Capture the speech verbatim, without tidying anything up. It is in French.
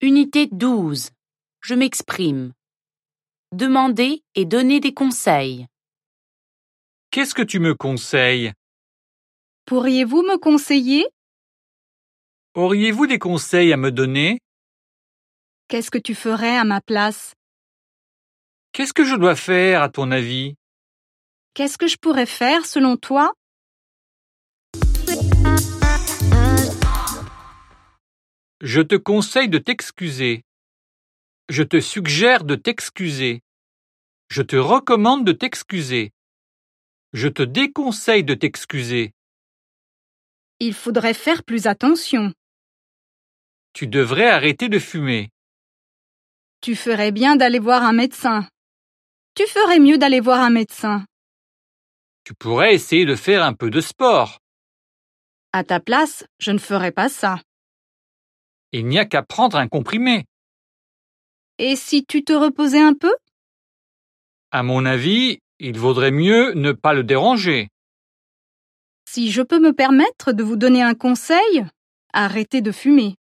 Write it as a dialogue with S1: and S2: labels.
S1: Unité douze. Je m'exprime. Demander et donner des conseils.
S2: Qu'est-ce que tu me conseilles?
S3: Pourriez-vous me conseiller?
S2: Auriez-vous des conseils à me donner?
S3: Qu'est-ce que tu ferais à ma place?
S2: Qu'est-ce que je dois faire à ton avis?
S3: Qu'est-ce que je pourrais faire selon toi?
S2: Je te conseille de t'excuser. Je te suggère de t'excuser. Je te recommande de t'excuser. Je te déconseille de t'excuser.
S3: Il faudrait faire plus attention.
S2: Tu devrais arrêter de fumer.
S3: Tu ferais bien d'aller voir un médecin. Tu ferais mieux d'aller voir un médecin.
S2: Tu pourrais essayer de faire un peu de sport.
S3: À ta place, je ne ferais pas ça.
S2: Il n'y a qu'à prendre un comprimé.
S3: Et si tu te reposais un peu?
S2: À mon avis, il vaudrait mieux ne pas le déranger.
S3: Si je peux me permettre de vous donner un conseil, arrêtez de fumer.